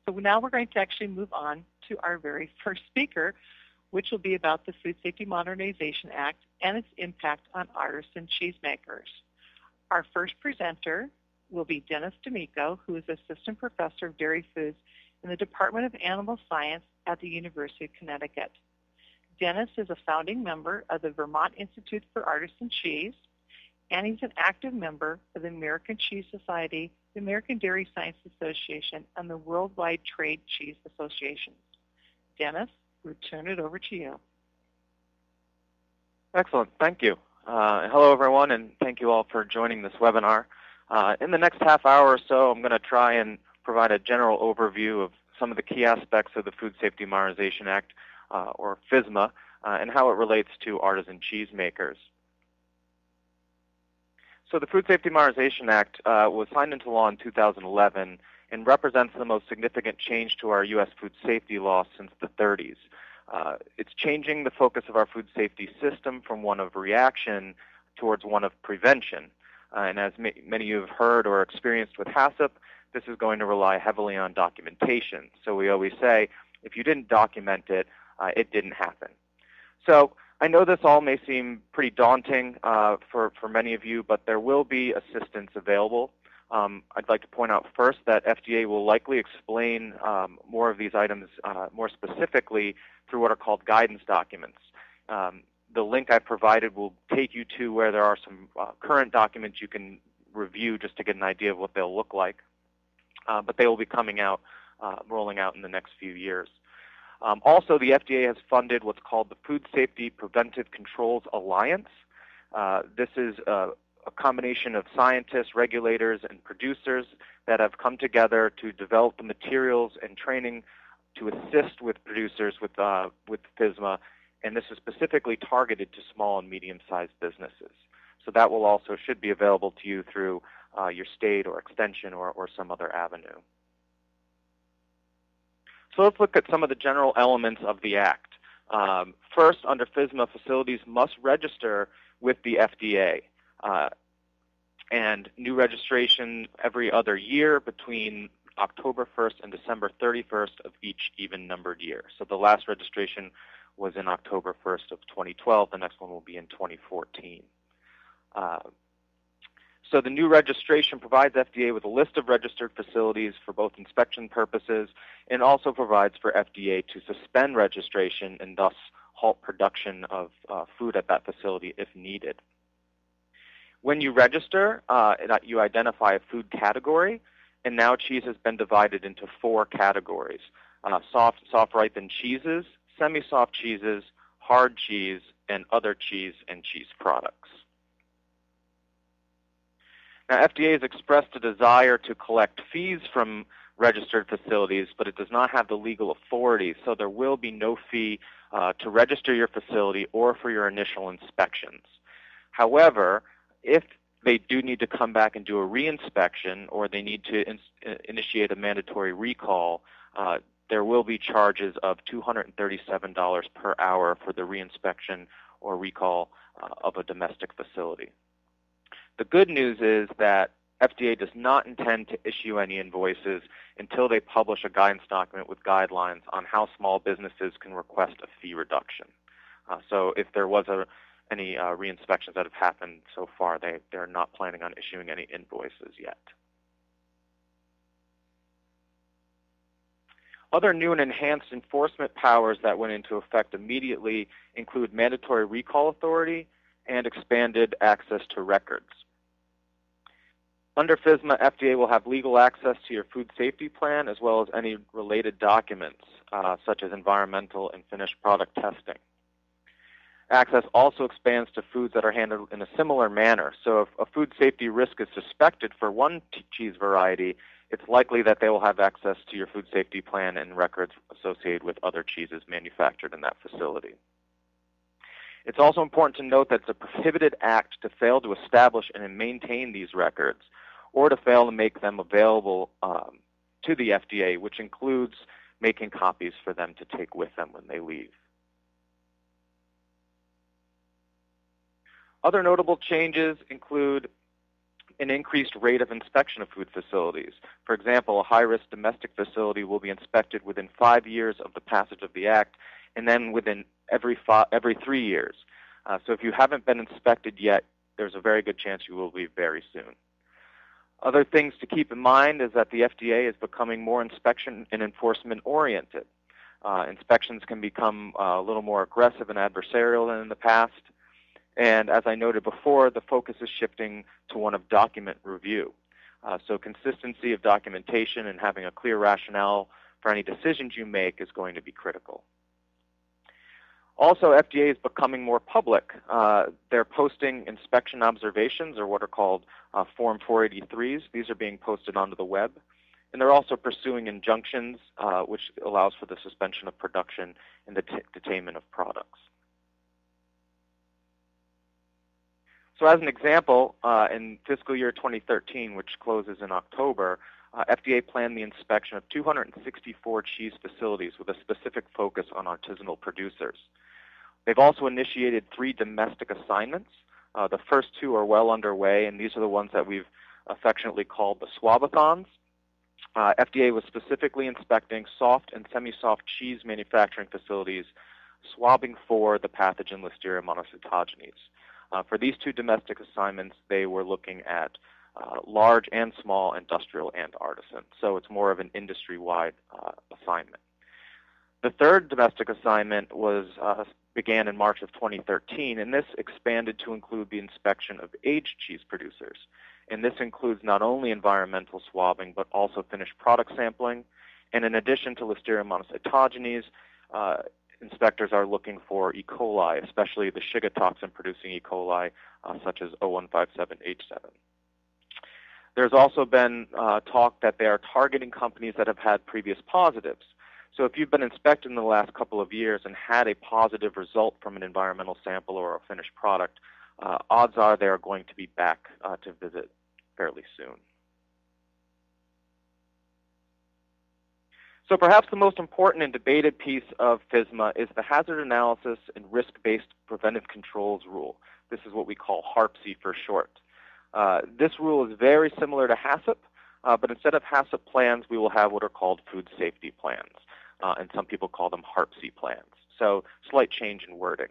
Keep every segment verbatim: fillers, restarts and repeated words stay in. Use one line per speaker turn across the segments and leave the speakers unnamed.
So now we're going to actually move on to our very first speaker, which will be about the Food Safety Modernization Act and its impact on artisan cheesemakers. Our first presenter will be Dennis D'Amico, who is Assistant Professor of Dairy Foods in the Department of Animal Science at the University of Connecticut. Dennis is a founding member of the Vermont Institute for Artisan Cheese, and he's an active member of the American Cheese Society, the American Dairy Science Association, and the Worldwide Trade Cheese Associations. Dennis, we'll turn it over to you.
Excellent. Thank you. Uh, hello, everyone, and thank you all for joining this webinar. Uh, in the next half hour or so, I'm going to try and provide a general overview of some of the key aspects of the Food Safety Modernization Act, uh, or FSMA, uh, and how it relates to artisan cheesemakers. So the Food Safety Modernization Act uh, was signed into law in two thousand eleven and represents the most significant change to our U S food safety law since the thirties. Uh, it's changing the focus of our food safety system from one of reaction towards one of prevention. Uh, and as ma many of you have heard or experienced with HACCP, this is going to rely heavily on documentation. So we always say, if you didn't document it, uh, it didn't happen. So I know this all may seem pretty daunting uh, for, for many of you, but there will be assistance available. Um, I'd like to point out first that F D A will likely explain um, more of these items uh, more specifically through what are called guidance documents. Um, the link I provided will take you to where there are some uh, current documents you can review just to get an idea of what they'll look like. Uh, but they will be coming out, uh, rolling out in the next few years. Um, also, the F D A has funded what's called the Food Safety Preventive Controls Alliance. Uh, this is a, a combination of scientists, regulators, and producers that have come together to develop the materials and training to assist with producers with, uh, with FSMA, and this is specifically targeted to small and medium-sized businesses. So that will also should be available to you through uh, your state or extension or, or some other avenue. So let's look at some of the general elements of the Act. Um, first, under FSMA, facilities must register with the F D A. Uh, and new registration every other year between October first and December thirty-first of each even-numbered year. So the last registration was in October first of twenty twelve. The next one will be in twenty fourteen. Uh, So the new registration provides F D A with a list of registered facilities for both inspection purposes and also provides for F D A to suspend registration and thus halt production of uh, food at that facility if needed. When you register, uh, you identify a food category, and now cheese has been divided into four categories: uh, soft, soft ripened cheeses, semi-soft cheeses, hard cheese, and other cheese and cheese products. Now, F D A has expressed a desire to collect fees from registered facilities, but it does not have the legal authority, so there will be no fee uh, to register your facility or for your initial inspections. However, if they do need to come back and do a reinspection or they need to in initiate a mandatory recall, uh, there will be charges of two hundred thirty-seven dollars per hour for the reinspection or recall uh, of a domestic facility. The good news is that F D A does not intend to issue any invoices until they publish a guidance document with guidelines on how small businesses can request a fee reduction. Uh, so if there was a, any uh, re-inspections that have happened so far, they, they're not planning on issuing any invoices yet. Other new and enhanced enforcement powers that went into effect immediately include mandatory recall authority and expanded access to records. Under FSMA, F D A will have legal access to your food safety plan as well as any related documents, uh, such as environmental and finished product testing. Access also expands to foods that are handled in a similar manner. So if a food safety risk is suspected for one cheese variety, it's likely that they will have access to your food safety plan and records associated with other cheeses manufactured in that facility. It's also important to note that it's a prohibited act to fail to establish and maintain these records or to fail to make them available um, to the F D A, which includes making copies for them to take with them when they leave. Other notable changes include an increased rate of inspection of food facilities. For example, a high-risk domestic facility will be inspected within five years of the passage of the Act, and then within every five, every three years. Uh, so if you haven't been inspected yet, there's a very good chance you will be very soon. Other things to keep in mind is that the F D A is becoming more inspection and enforcement oriented. Uh, inspections can become uh, a little more aggressive and adversarial than in the past. And as I noted before, the focus is shifting to one of document review. Uh, so consistency of documentation and having a clear rationale for any decisions you make is going to be critical. Also, F D A is becoming more public. Uh, they're posting inspection observations, or what are called uh, Form four eighty-threes. These are being posted onto the web. And they're also pursuing injunctions, uh, which allows for the suspension of production and the detainment of products. So as an example, uh, in fiscal year twenty thirteen, which closes in October, uh, F D A planned the inspection of two hundred sixty-four cheese facilities with a specific focus on artisanal producers. They've also initiated three domestic assignments. Uh, the first two are well underway, and these are the ones that we've affectionately called the Swabathons. Uh, F D A was specifically inspecting soft and semi-soft cheese manufacturing facilities, swabbing for the pathogen Listeria monocytogenes. Uh, for these two domestic assignments, they were looking at uh, large and small, industrial and artisan. So it's more of an industry-wide uh, assignment. The third domestic assignment was uh, began in March of twenty thirteen, and this expanded to include the inspection of aged cheese producers. And this includes not only environmental swabbing, but also finished product sampling. And in addition to Listeria monocytogenes, uh, inspectors are looking for E. coli, especially the Shiga toxin-producing E. coli, uh, such as O one five seven H seven. There's also been uh, talk that they are targeting companies that have had previous positives. So if you've been inspected in the last couple of years and had a positive result from an environmental sample or a finished product, uh, odds are they are going to be back uh, to visit fairly soon. So perhaps the most important and debated piece of FSMA is the Hazard Analysis and Risk-Based Preventive Controls Rule. This is what we call HARPSI for short. Uh, this rule is very similar to HACCP, uh, but instead of HACCP plans, we will have what are called food safety plans, uh, and some people call them HARPSI plans. So slight change in wording.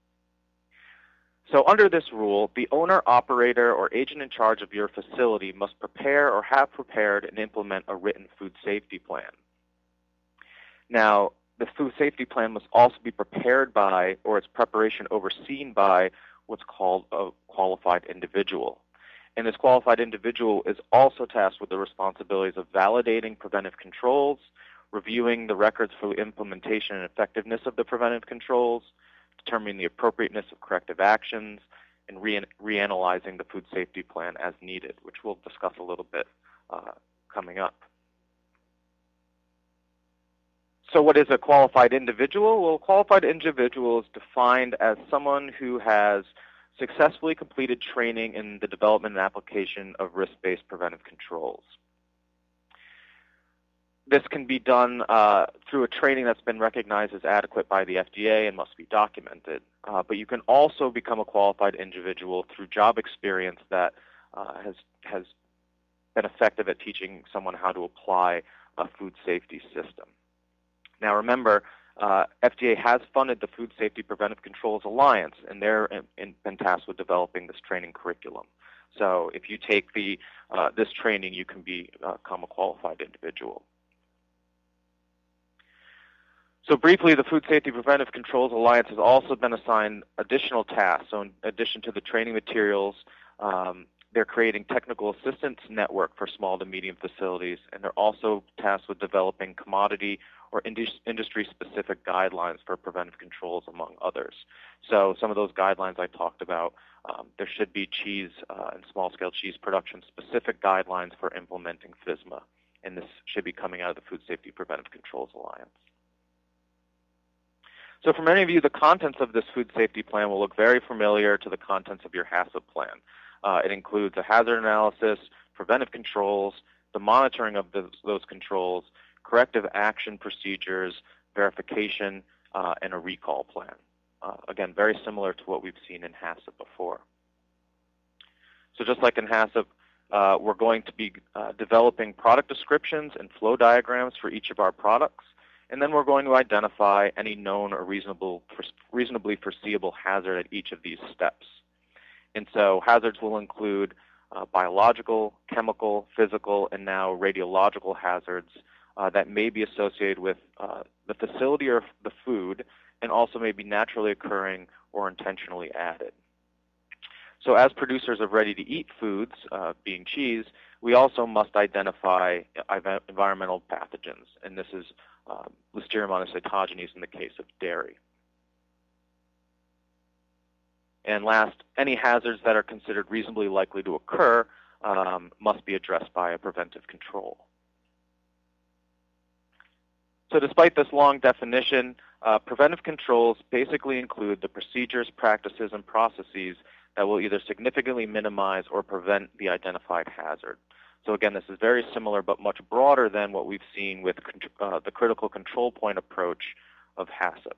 So under this rule, the owner, operator, or agent in charge of your facility must prepare or have prepared and implement a written food safety plan. Now, the food safety plan must also be prepared by, or its preparation overseen by, what's called a qualified individual. And this qualified individual is also tasked with the responsibilities of validating preventive controls, reviewing the records for implementation and effectiveness of the preventive controls, determining the appropriateness of corrective actions, and re reanalyzing the food safety plan as needed, which we'll discuss a little bit uh, coming up. So what is a qualified individual? Well, a qualified individual is defined as someone who has successfully completed training in the development and application of risk-based preventive controls. This can be done uh, through a training that's been recognized as adequate by the F D A and must be documented. Uh, but you can also become a qualified individual through job experience that uh, has, has been effective at teaching someone how to apply a food safety system. Now remember, uh, F D A has funded the Food Safety Preventive Controls Alliance, and they're in, in, been tasked with developing this training curriculum. So if you take the, uh, this training, you can be, uh, become a qualified individual. So briefly, the Food Safety Preventive Controls Alliance has also been assigned additional tasks. So in addition to the training materials, um, they're creating technical assistance network for small to medium facilities, and they're also tasked with developing commodity or industry-specific guidelines for preventive controls, among others. So some of those guidelines I talked about, um, there should be cheese uh, and small-scale cheese production-specific guidelines for implementing FSMA, and this should be coming out of the Food Safety Preventive Controls Alliance. So for many of you, the contents of this food safety plan will look very familiar to the contents of your HACCP plan. Uh, it includes a hazard analysis, preventive controls, the monitoring of those, those controls, corrective action procedures, verification, uh, and a recall plan. Uh, again, very similar to what we've seen in HACCP before. So just like in HACCP, uh, we're going to be uh, developing product descriptions and flow diagrams for each of our products. And then we're going to identify any known or reasonable, reasonably foreseeable hazard at each of these steps. And so hazards will include uh, biological, chemical, physical, and now radiological hazards uh, that may be associated with uh, the facility or the food, and also may be naturally occurring or intentionally added. So as producers of ready-to-eat foods, uh, being cheese, we also must identify environmental pathogens, and this is um, Listeria monocytogenes in the case of dairy. And last, any hazards that are considered reasonably likely to occur um, must be addressed by a preventive control. So despite this long definition, uh, preventive controls basically include the procedures, practices, and processes that will either significantly minimize or prevent the identified hazard. So again, this is very similar but much broader than what we've seen with uh, the critical control point approach of HACCP.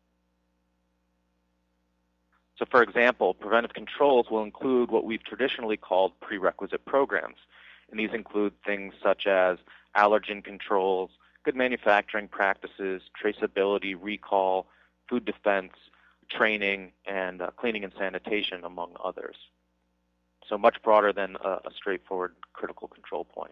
So for example, preventive controls will include what we've traditionally called prerequisite programs. And these include things such as allergen controls, good manufacturing practices, traceability, recall, food defense, training, and uh, cleaning and sanitation, among others. So much broader than a, a straightforward critical control point.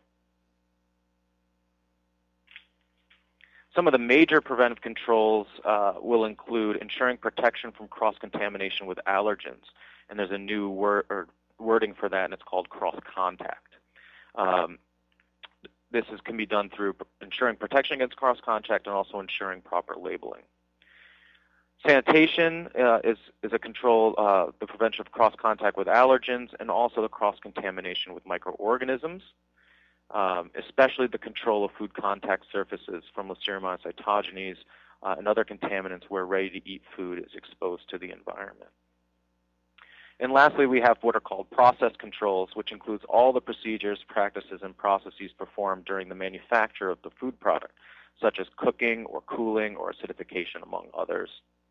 Some of the major preventive controls uh, will include ensuring protection from cross-contamination with allergens. And there's a new word, or wording for that, and it's called cross-contact. Um, this is, can be done through ensuring protection against cross-contact and also ensuring proper labeling. Sanitation uh, is, is a control, uh, the prevention of cross-contact with allergens and also the cross-contamination with microorganisms, um, especially the control of food contact surfaces from Listeria monocytogenes uh, and other contaminants where ready-to-eat food is exposed to the environment. And lastly, we have what are called process controls, which includes all the procedures, practices, and processes performed during the manufacture of the food product, such as cooking or cooling or acidification, among others.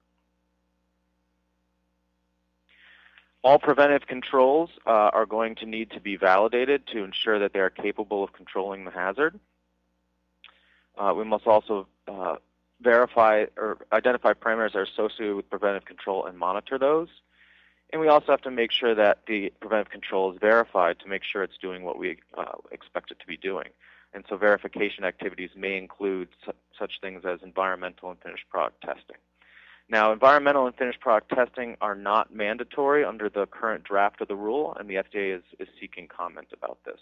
All preventive controls uh, are going to need to be validated to ensure that they are capable of controlling the hazard. Uh, we must also uh, verify or identify parameters that are associated with preventive control and monitor those. And we also have to make sure that the preventive control is verified to make sure it's doing what we uh, expect it to be doing. And so verification activities may include su such things as environmental and finished product testing. Now, environmental and finished product testing are not mandatory under the current draft of the rule, and the F D A is, is seeking comment about this.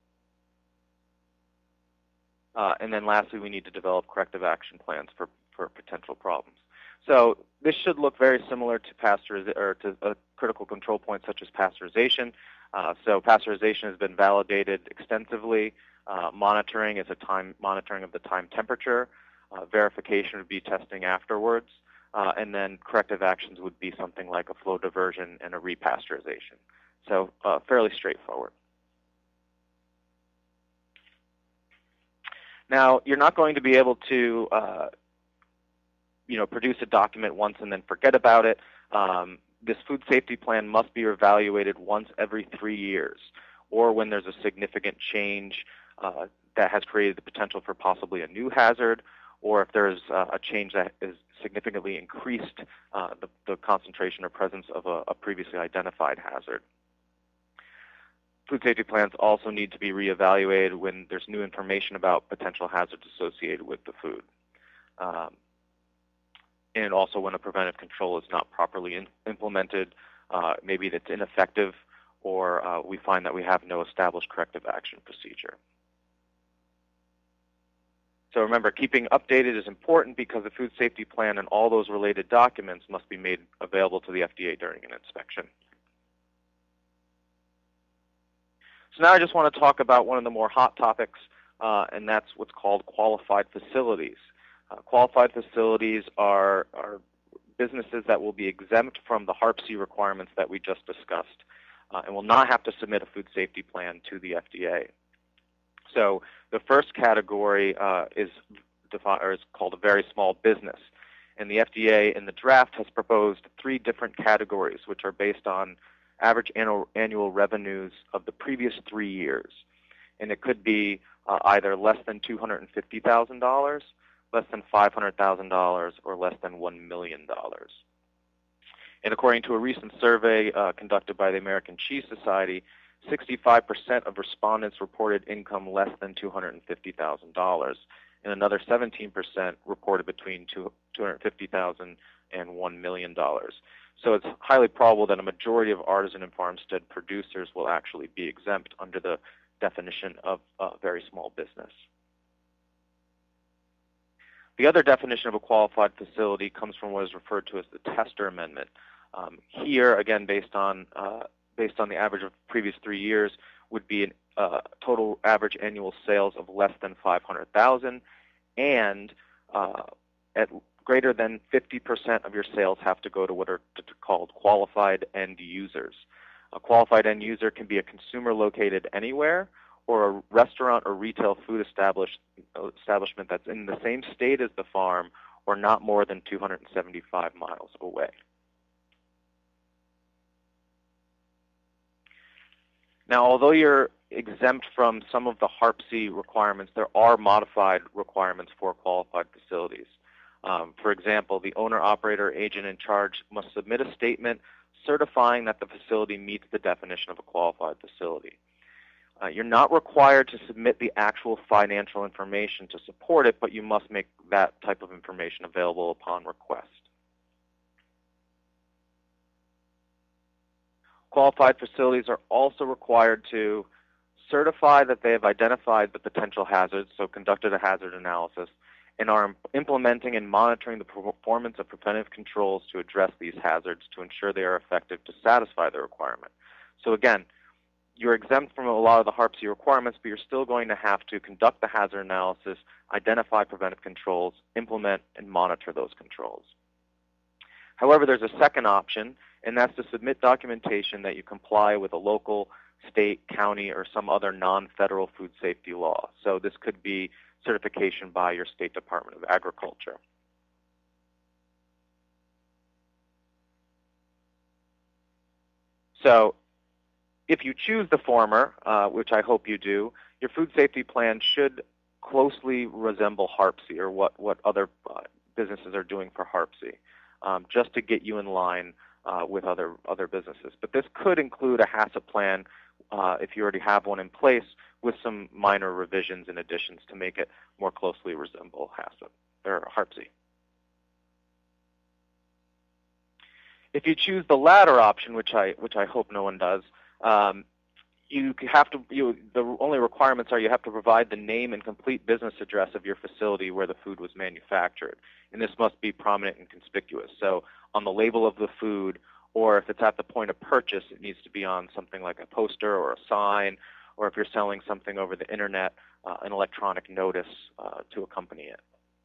Uh, and then lastly, we need to develop corrective action plans for, for potential problems. So this should look very similar to pasteurization or to a critical control point such as pasteurization. Uh, so pasteurization has been validated extensively. Uh, monitoring is a time monitoring of the time temperature. Uh, verification would be testing afterwards. Uh, and then corrective actions would be something like a flow diversion and a repasteurization. So uh, fairly straightforward. Now, you're not going to be able to uh, you know, produce a document once and then forget about it. Um, this food safety plan must be evaluated once every three years, or when there's a significant change uh, that has created the potential for possibly a new hazard, or if there's uh, a change that is significantly increased uh, the, the concentration or presence of a, a previously identified hazard. Food safety plans also need to be reevaluated when there's new information about potential hazards associated with the food. Um, and also when a preventive control is not properly in, implemented, uh, maybe it's ineffective, or uh, we find that we have no established corrective action procedure. So remember, keeping updated is important because the food safety plan and all those related documents must be made available to the F D A during an inspection. So now I just want to talk about one of the more hot topics, uh, and that's what's called qualified facilities. Uh, qualified facilities are, are businesses that will be exempt from the HARP-C requirements that we just discussed uh, and will not have to submit a food safety plan to the F D A. So the first category uh, is, defined, or is called a very small business. And the F D A in the draft has proposed three different categories, which are based on average annual, annual revenues of the previous three years. And it could be uh, either less than two hundred fifty thousand dollars, less than five hundred thousand dollars, or less than one million dollars. And according to a recent survey uh, conducted by the American Cheese Society, sixty-five percent of respondents reported income less than two hundred fifty thousand dollars, and another seventeen percent reported between two hundred fifty thousand dollars and one million dollars. So it's highly probable that a majority of artisan and farmstead producers will actually be exempt under the definition of a very small business. The other definition of a qualified facility comes from what is referred to as the Tester Amendment. Um, here, again, based on uh, based on the average of previous three years, would be a uh, total average annual sales of less than five hundred thousand, and uh, at greater than fifty percent of your sales have to go to what are called qualified end users. A qualified end user can be a consumer located anywhere, or a restaurant or retail food establish, establishment that's in the same state as the farm, or not more than two hundred seventy-five miles away. Now, although you're exempt from some of the HARP-C requirements, there are modified requirements for qualified facilities. Um, for example, the owner, operator, agent in charge must submit a statement certifying that the facility meets the definition of a qualified facility. Uh, you're not required to submit the actual financial information to support it, but you must make that type of information available upon request. Qualified facilities are also required to certify that they have identified the potential hazards, so conducted a hazard analysis, and are implementing and monitoring the performance of preventive controls to address these hazards to ensure they are effective to satisfy the requirement. So again, you're exempt from a lot of the HARP-C requirements, but you're still going to have to conduct the hazard analysis, identify preventive controls, implement and monitor those controls. However, there's a second option, and that's to submit documentation that you comply with a local, state, county, or some other non-federal food safety law. So this could be certification by your State Department of Agriculture. So if you choose the former, uh, which I hope you do, your food safety plan should closely resemble HARP-C, or what, what other uh, businesses are doing for HARP-C, um, just to get you in line uh, with other, other businesses. But this could include a HACCP plan uh, if you already have one in place, with some minor revisions and additions to make it more closely resemble HACCP or HARP-C. If you choose the latter option, which I which I hope no one does, um, you have to. You, the only requirements are you have to provide the name and complete business address of your facility where the food was manufactured, and this must be prominent and conspicuous. So on the label of the food, or if it's at the point of purchase, it needs to be on something like a poster or a sign, or if you're selling something over the internet, uh, an electronic notice uh, to accompany it.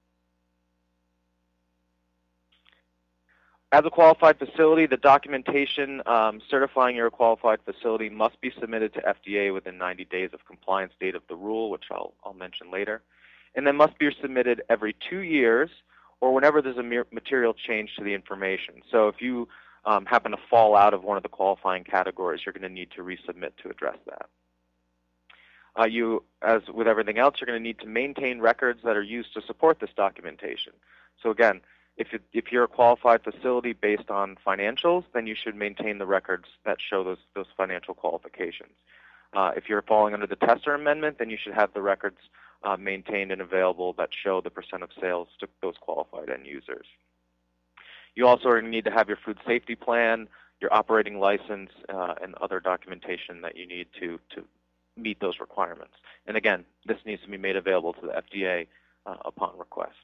As a qualified facility, the documentation um, certifying you're a qualified facility must be submitted to F D A within ninety days of compliance date of the rule, which I'll, I'll mention later, and then must be submitted every two years or whenever there's a material change to the information. So if you um, happen to fall out of one of the qualifying categories, you're going to need to resubmit to address that. Uh, you, as with everything else, you're going to need to maintain records that are used to support this documentation. So again, if, it, if you're a qualified facility based on financials, then you should maintain the records that show those, those financial qualifications. Uh, if you're falling under the Tester Amendment, then you should have the records uh, maintained and available that show the percent of sales to those qualified end users. You also are going to need to have your food safety plan, your operating license, uh, and other documentation that you need to, to meet those requirements. And again, this needs to be made available to the F D A uh, upon request.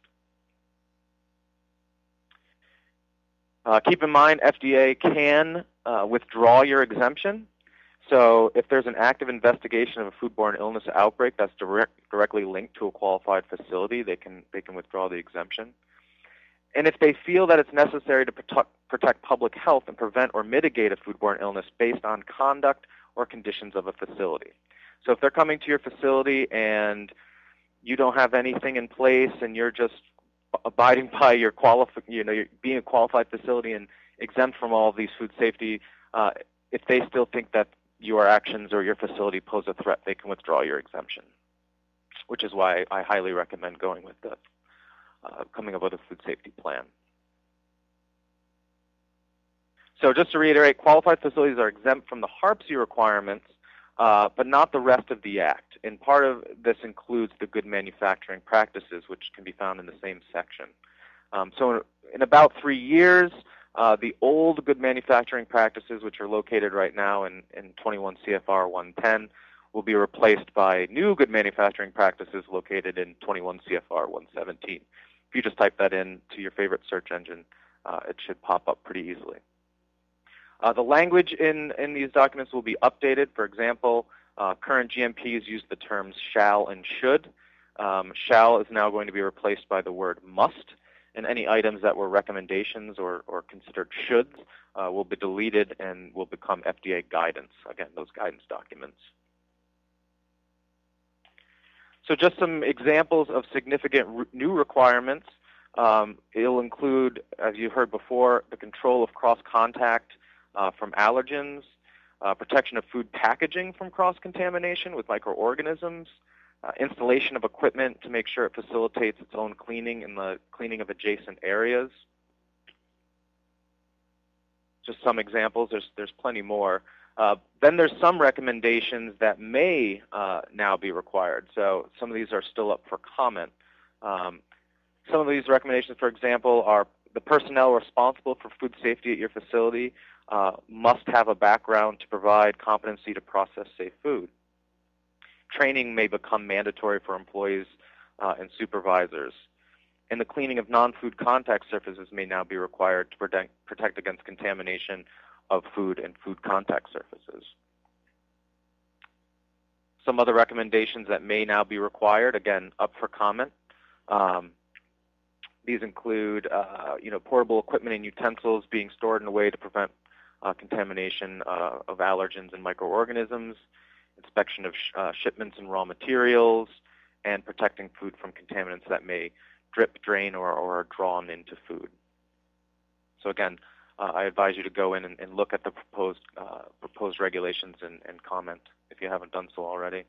Uh, keep in mind, F D A can uh, withdraw your exemption. So if there's an active investigation of a foodborne illness outbreak that's direct, directly linked to a qualified facility, they can, they can withdraw the exemption. And if they feel that it's necessary to protect, protect public health and prevent or mitigate a foodborne illness based on conduct or conditions of a facility. So if they're coming to your facility and you don't have anything in place and you're just abiding by your qualifi you know, you're being a qualified facility and exempt from all of these food safety uh, if they still think that your actions or your facility pose a threat, they can withdraw your exemption, which is why I highly recommend going with the uh, coming up with a food safety plan. So just to reiterate, qualified facilities are exempt from the HARPSI requirements, uh, but not the rest of the Act. And part of this includes the good manufacturing practices, which can be found in the same section. Um, so in about three years, uh, the old good manufacturing practices, which are located right now in, in twenty-one C F R one ten, will be replaced by new good manufacturing practices located in twenty-one C F R one seventeen. If you just type that in to your favorite search engine, uh, it should pop up pretty easily. Uh, the language in, in these documents will be updated. For example, uh, current G M Ps use the terms shall and should. Um, shall is now going to be replaced by the word must, and any items that were recommendations or, or considered shoulds uh, will be deleted and will become F D A guidance, again, those guidance documents. So just some examples of significant re new requirements. Um, it'll include, as you heard before, the control of cross-contact Uh, from allergens, uh, protection of food packaging from cross-contamination with microorganisms, uh, installation of equipment to make sure it facilitates its own cleaning and the cleaning of adjacent areas. Just some examples. There's, there's plenty more. Uh, then there's some recommendations that may uh, now be required. So some of these are still up for comment. Um, some of these recommendations, for example, are the personnel responsible for food safety at your facility uh, must have a background to provide competency to process safe food. Training may become mandatory for employees uh, and supervisors. And the cleaning of non-food contact surfaces may now be required to protect, protect against contamination of food and food contact surfaces. Some other recommendations that may now be required, again, up for comment. Um, These include, uh, you know, portable equipment and utensils being stored in a way to prevent uh, contamination uh, of allergens and microorganisms, inspection of sh uh, shipments and raw materials, and protecting food from contaminants that may drip, drain, or, or are drawn into food. So again, uh, I advise you to go in and, and look at the proposed, uh, proposed regulations and, and comment if you haven't done so already.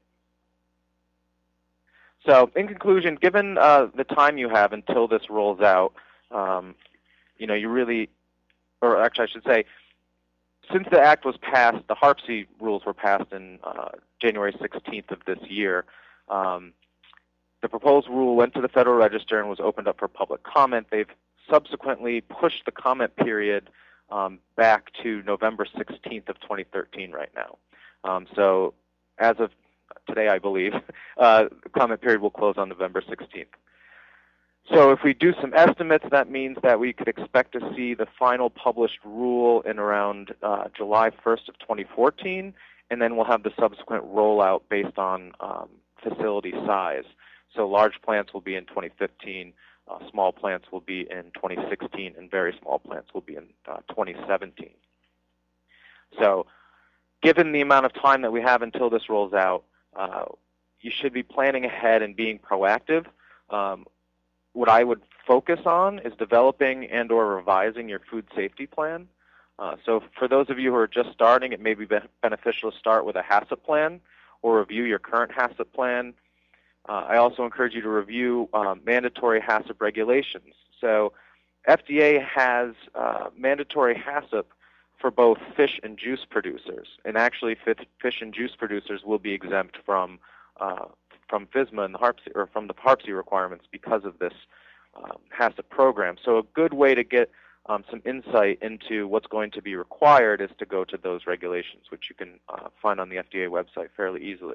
So in conclusion, given uh, the time you have until this rolls out, um, you know, you really, or actually I should say, since the Act was passed, the HARPSI rules were passed in uh, January sixteenth of this year. Um, the proposed rule went to the Federal Register and was opened up for public comment. They've subsequently pushed the comment period um, back to November sixteenth of twenty thirteen right now. Um, so as of today, I believe, uh, the comment period will close on November sixteenth. So if we do some estimates, that means that we could expect to see the final published rule in around uh, July first of twenty fourteen, and then we'll have the subsequent rollout based on um, facility size. So large plants will be in twenty fifteen, uh, small plants will be in twenty sixteen, and very small plants will be in uh, twenty seventeen. So given the amount of time that we have until this rolls out, uh, you should be planning ahead and being proactive. Um, what I would focus on is developing and or revising your food safety plan. Uh, so for those of you who are just starting, it may be beneficial to start with a HACCP plan or review your current HACCP plan. Uh, I also encourage you to review um, mandatory HACCP regulations. So F D A has uh, mandatory HACCP for both fish and juice producers, and actually fish and juice producers will be exempt from uh, from FSMA and the HARPSI, or from the HARPSI requirements because of this um, HACCP program. So a good way to get um, some insight into what's going to be required is to go to those regulations, which you can uh, find on the F D A website fairly easily.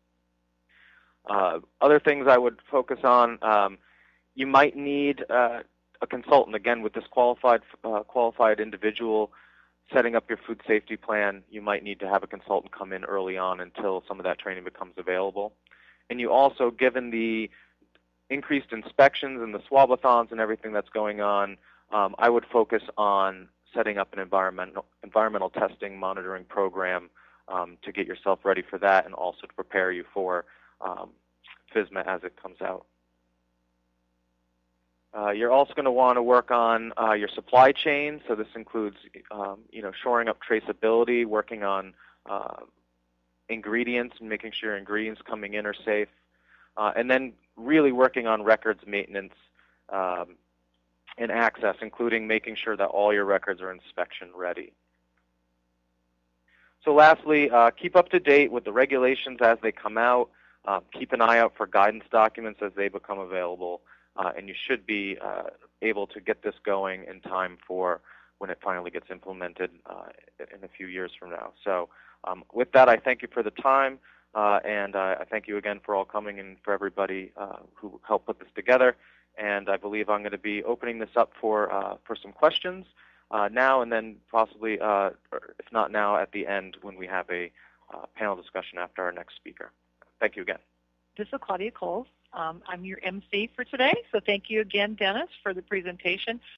Uh, other things I would focus on, um, you might need uh, a consultant, again, with this qualified, uh, qualified individual setting up your food safety plan. You might need to have a consultant come in early on until some of that training becomes available. And you also, given the increased inspections and the swabathons and everything that's going on, um, I would focus on setting up an environmental, environmental testing monitoring program um, to get yourself ready for that, and also to prepare you for um, FSMA as it comes out. Uh, you're also going to want to work on uh, your supply chain. So this includes, um, you know, shoring up traceability, working on uh, ingredients and making sure ingredients coming in are safe, uh, and then really working on records maintenance um, and access, including making sure that all your records are inspection ready. So lastly, uh, keep up to date with the regulations as they come out. Uh, keep an eye out for guidance documents as they become available. Uh, and you should be uh, able to get this going in time for when it finally gets implemented uh, in a few years from now. So um, with that, I thank you for the time, uh, and uh, I thank you again for all coming and for everybody uh, who helped put this together. And I believe I'm going to be opening this up for, uh, for some questions uh, now, and then possibly, uh, if not now, at the end when we have a uh, panel discussion after our next speaker. Thank you again.
This is Claudia Coles. Um, I'm your M C for today, so thank you again, Dennis, for the presentation.